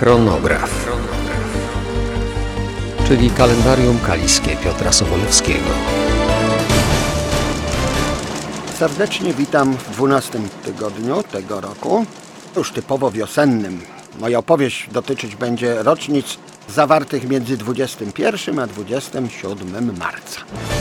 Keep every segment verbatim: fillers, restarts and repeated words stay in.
Chronograf, czyli kalendarium kaliskie Piotra Sobolewskiego. Serdecznie witam w dwunastym tygodniu tego roku, już typowo wiosennym. Moja opowieść dotyczyć będzie rocznic zawartych między dwudziestym pierwszym a dwudziestym siódmym marca.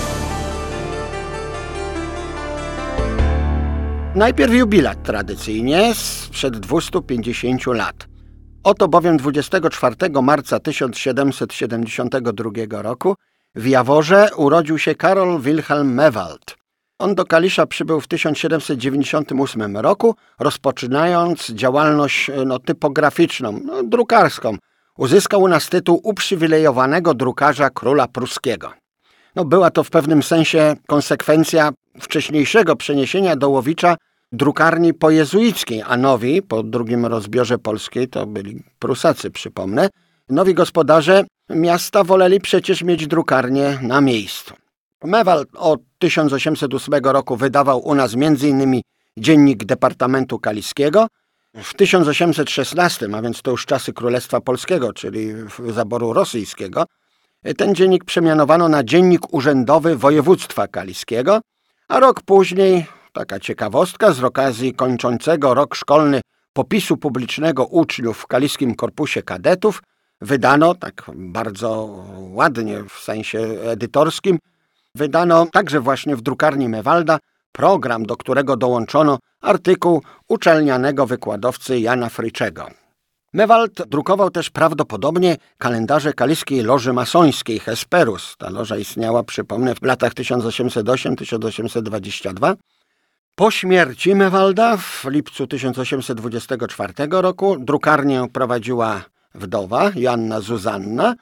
Najpierw jubilat tradycyjnie sprzed dwustu pięćdziesięciu lat. Oto bowiem dwudziestego czwartego marca tysiąc siedemset siedemdziesiątego drugiego roku w Jaworze urodził się Karol Wilhelm Mewald. On do Kalisza przybył w tysiąc siedemset dziewięćdziesiątym ósmym roku, rozpoczynając działalność no, typograficzną, no, drukarską. Uzyskał u nas tytuł uprzywilejowanego drukarza króla pruskiego. No, była to w pewnym sensie konsekwencja wcześniejszego przeniesienia do Łowicza drukarni pojezuickiej, a nowi, po drugim rozbiorze Polskiej, to byli Prusacy, przypomnę, nowi gospodarze miasta woleli przecież mieć drukarnię na miejscu. Mewald od tysiąc osiemset ósmego roku wydawał u nas między innymi Dziennik Departamentu Kaliskiego. W tysiąc osiemset szesnastym, a więc to już czasy Królestwa Polskiego, czyli zaboru rosyjskiego, ten dziennik przemianowano na Dziennik Urzędowy Województwa Kaliskiego, a rok później, taka ciekawostka, z okazji kończącego rok szkolny popisu publicznego uczniów w Kaliskim Korpusie Kadetów, wydano, tak bardzo ładnie w sensie edytorskim, wydano także właśnie w drukarni Mewalda program, do którego dołączono artykuł uczelnianego wykładowcy Jana Fryczego. Mewald drukował też prawdopodobnie kalendarze Kaliskiej Loży Masońskiej Hesperus. Ta loża istniała, przypomnę, w latach tysiąc osiemset ósmym do tysiąc osiemset dwudziestego drugiego. Po śmierci Mewalda w lipcu tysiąc osiemset dwudziestego czwartego roku drukarnię prowadziła wdowa Joanna Zuzanna,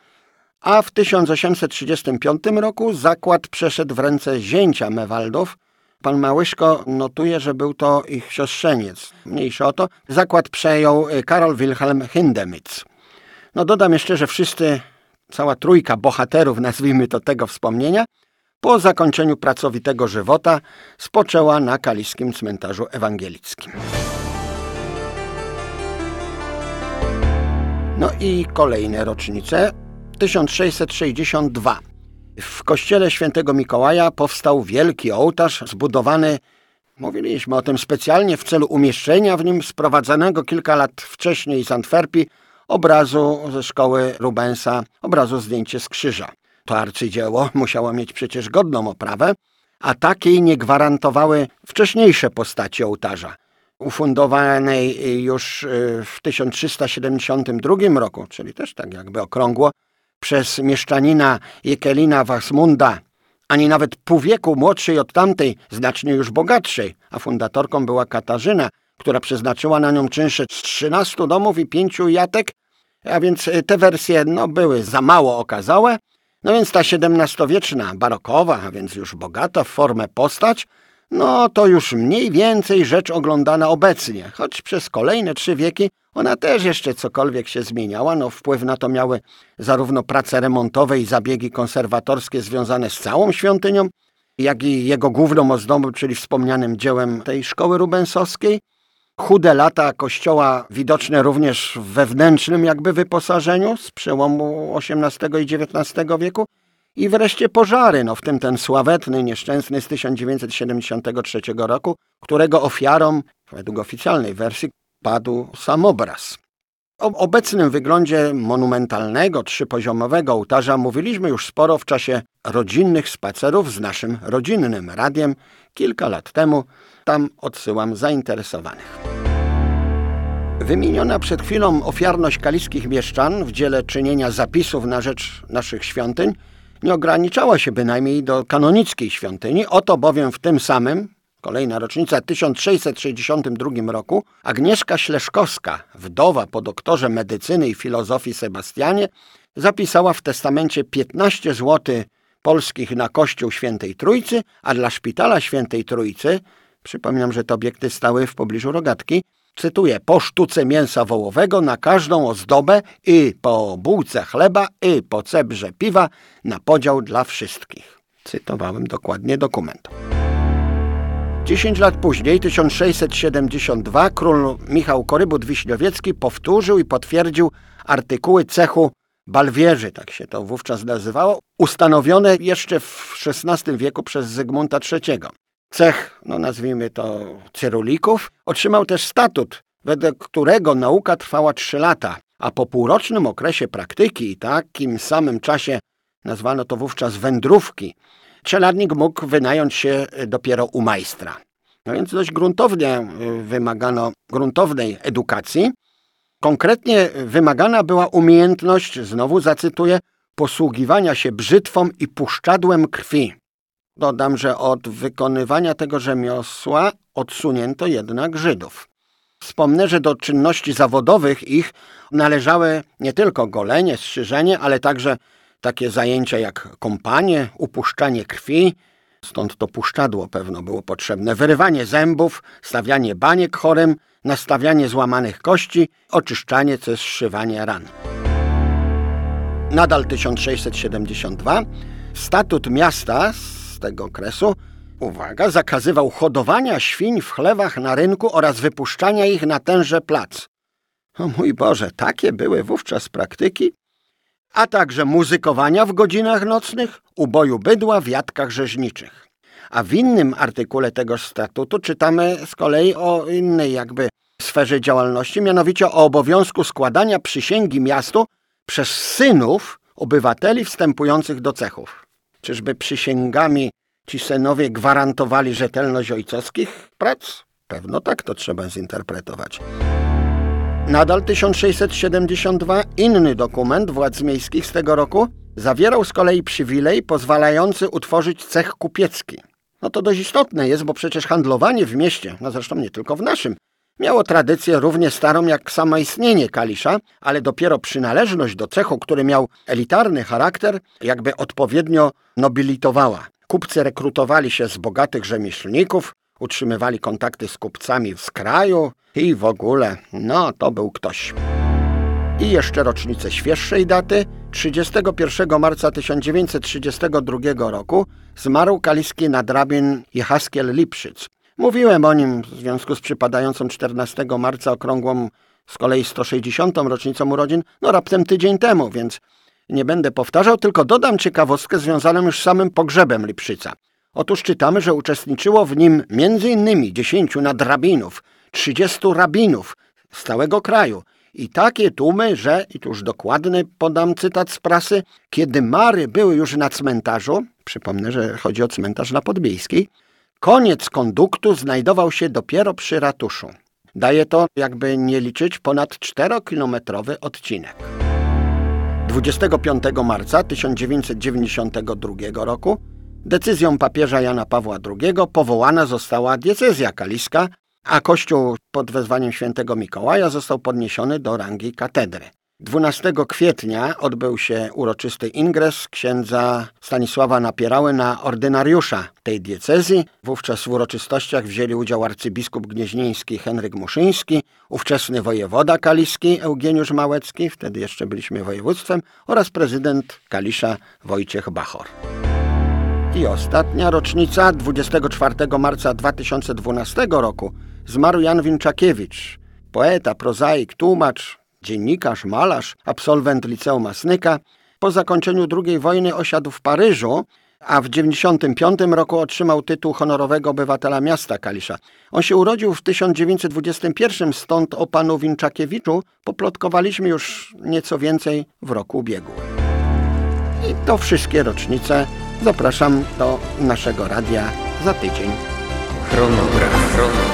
a w tysiąc osiemset trzydziestym piątym roku zakład przeszedł w ręce zięcia Mewaldów. Pan Małyszko notuje, że był to ich siostrzeniec. Mniejsza o to. Zakład przejął Karol Wilhelm Hindemith. No dodam jeszcze, że wszyscy, cała trójka bohaterów, nazwijmy to tego wspomnienia, po zakończeniu pracowitego żywota spoczęła na kaliskim cmentarzu ewangelickim. No i kolejne rocznice. tysiąc sześćset sześćdziesiąty drugi. W kościele świętego Mikołaja powstał wielki ołtarz zbudowany, mówiliśmy o tym specjalnie, w celu umieszczenia w nim sprowadzonego kilka lat wcześniej z Antwerpii obrazu ze szkoły Rubensa, obrazu Zdjęcie z krzyża. To arcydzieło musiało mieć przecież godną oprawę, a takiej nie gwarantowały wcześniejsze postaci ołtarza. Ufundowanej już w tysiąc trzysta siedemdziesiątym drugim roku, czyli też tak jakby okrągło, przez mieszczanina Jekelina Wasmunda, ani nawet pół wieku młodszej od tamtej, znacznie już bogatszej, a fundatorką była Katarzyna, która przeznaczyła na nią czynsze z trzynastu domów i pięciu jatek, a więc te wersje no, były za mało okazałe. No więc ta siedemnastowieczna, barokowa, a więc już bogata w formę postać, no to już mniej więcej rzecz oglądana obecnie, choć przez kolejne trzy wieki ona też jeszcze cokolwiek się zmieniała. No wpływ na to miały zarówno prace remontowe i zabiegi konserwatorskie związane z całą świątynią, jak i jego główną ozdobą, czyli wspomnianym dziełem tej szkoły rubensowskiej. Chude lata kościoła widoczne również w wewnętrznym jakby wyposażeniu z przełomu osiemnastego i dziewiętnastego wieku. I wreszcie pożary, no w tym ten sławetny, nieszczęsny z tysiąc dziewięćset siedemdziesiątego trzeciego roku, którego ofiarą, według oficjalnej wersji, padł sam obraz. O obecnym wyglądzie monumentalnego, trzypoziomowego ołtarza mówiliśmy już sporo w czasie rodzinnych spacerów z naszym rodzinnym radiem kilka lat temu. Tam odsyłam zainteresowanych. Wymieniona przed chwilą ofiarność kaliskich mieszczan w dziele czynienia zapisów na rzecz naszych świątyń nie ograniczała się bynajmniej do kanonickiej świątyni. Oto bowiem w tym samym, kolejna rocznica, tysiąc sześćset sześćdziesiątym drugim roku, Agnieszka Śleszkowska, wdowa po doktorze medycyny i filozofii Sebastianie, zapisała w testamencie piętnaście złotych polskich na Kościół Świętej Trójcy, a dla Szpitala Świętej Trójcy, przypominam, że te obiekty stały w pobliżu Rogatki, cytuję, po sztuce mięsa wołowego na każdą ozdobę i po bułce chleba i po cebrze piwa na podział dla wszystkich. Cytowałem dokładnie dokument. Dziesięć lat później, tysiąc sześćset siedemdziesiąty drugi, król Michał Korybut-Wiśniowiecki powtórzył i potwierdził artykuły cechu Balwieży, tak się to wówczas nazywało, ustanowione jeszcze w szesnastym wieku przez Zygmunta trzeciego. Cech, no nazwijmy to cyrulików, otrzymał też statut, wedle którego nauka trwała trzy lata, a po półrocznym okresie praktyki i takim samym czasie nazwano to wówczas wędrówki, czeladnik mógł wynająć się dopiero u majstra. No więc dość gruntownie wymagano gruntownej edukacji. Konkretnie wymagana była umiejętność, znowu zacytuję, posługiwania się brzytwą i puszczadłem krwi. Dodam, że od wykonywania tego rzemiosła odsunięto jednak Żydów. Wspomnę, że do czynności zawodowych ich należały nie tylko golenie, strzyżenie, ale także takie zajęcia jak kąpanie, upuszczanie krwi, stąd to puszczadło pewno było potrzebne, wyrywanie zębów, stawianie baniek chorym, nastawianie złamanych kości, oczyszczanie czy zszywanie ran. Nadal tysiąc sześćset siedemdziesiąty drugi statut miasta z tego okresu, uwaga, zakazywał hodowania świń w chlewach na rynku oraz wypuszczania ich na tenże plac. O mój Boże, takie były wówczas praktyki, a także muzykowania w godzinach nocnych, uboju bydła w jatkach rzeźniczych. A w innym artykule tegoż statutu czytamy z kolei o innej jakby sferze działalności, mianowicie o obowiązku składania przysięgi miastu przez synów obywateli wstępujących do cechów. Czyżby przysięgami ci synowie gwarantowali rzetelność ojcowskich prac? Pewno tak to trzeba zinterpretować. Nadal tysiąc sześćset siedemdziesiąty drugi inny dokument władz miejskich z tego roku zawierał z kolei przywilej pozwalający utworzyć cech kupiecki. No to dość istotne jest, bo przecież handlowanie w mieście, no zresztą nie tylko w naszym, miało tradycję równie starą jak samo istnienie Kalisza, ale dopiero przynależność do cechu, który miał elitarny charakter, jakby odpowiednio nobilitowała. Kupcy rekrutowali się z bogatych rzemieślników, utrzymywali kontakty z kupcami z kraju i w ogóle, no to był ktoś. I jeszcze rocznicę świeższej daty, trzydziestego pierwszego marca tysiąc dziewięćset trzydziestego drugiego roku zmarł kaliski nadrabin Jechaskiel Lipszyc. Mówiłem o nim w związku z przypadającą czternastego marca okrągłą z kolei sto sześćdziesiątą rocznicą urodzin, no raptem tydzień temu, więc nie będę powtarzał, tylko dodam ciekawostkę związaną już z samym pogrzebem Lipszyca. Otóż czytamy, że uczestniczyło w nim między innymi dziesięciu nadrabinów, trzydziestu rabinów z całego kraju i takie tłumy, że, i tu już dokładny podam cytat z prasy, kiedy mary były już na cmentarzu, przypomnę, że chodzi o cmentarz na Podbiejskiej, koniec konduktu znajdował się dopiero przy ratuszu. Daje to, jakby nie liczyć, ponad czterokilometrowy odcinek. dwudziestego piątego marca tysiąc dziewięćset dziewięćdziesiątego drugiego roku decyzją papieża Jana Pawła drugiego powołana została diecezja kaliska, a kościół pod wezwaniem świętego Mikołaja został podniesiony do rangi katedry. dwunastego kwietnia odbył się uroczysty ingres księdza Stanisława Napierały na ordynariusza tej diecezji. Wówczas w uroczystościach wzięli udział arcybiskup gnieźnieński Henryk Muszyński, ówczesny wojewoda kaliski Eugeniusz Małecki, wtedy jeszcze byliśmy województwem, oraz prezydent Kalisza Wojciech Bachor. I ostatnia rocznica, dwudziestego czwartego marca dwa tysiące dwunastego roku zmarł Jan Winczakiewicz, poeta, prozaik, tłumacz, dziennikarz, malarz, absolwent Liceum Masnyka. Po zakończeniu drugiej wojny osiadł w Paryżu, a w dziewięćdziesiątym piątym roku otrzymał tytuł honorowego obywatela miasta Kalisza. On się urodził w tysiąc dziewięćset dwudziestym pierwszym, stąd o panu Winczakiewiczu poplotkowaliśmy już nieco więcej w roku ubiegłym. I to wszystkie rocznice. Zapraszam do naszego radia za tydzień. Chronograf. Chronograf.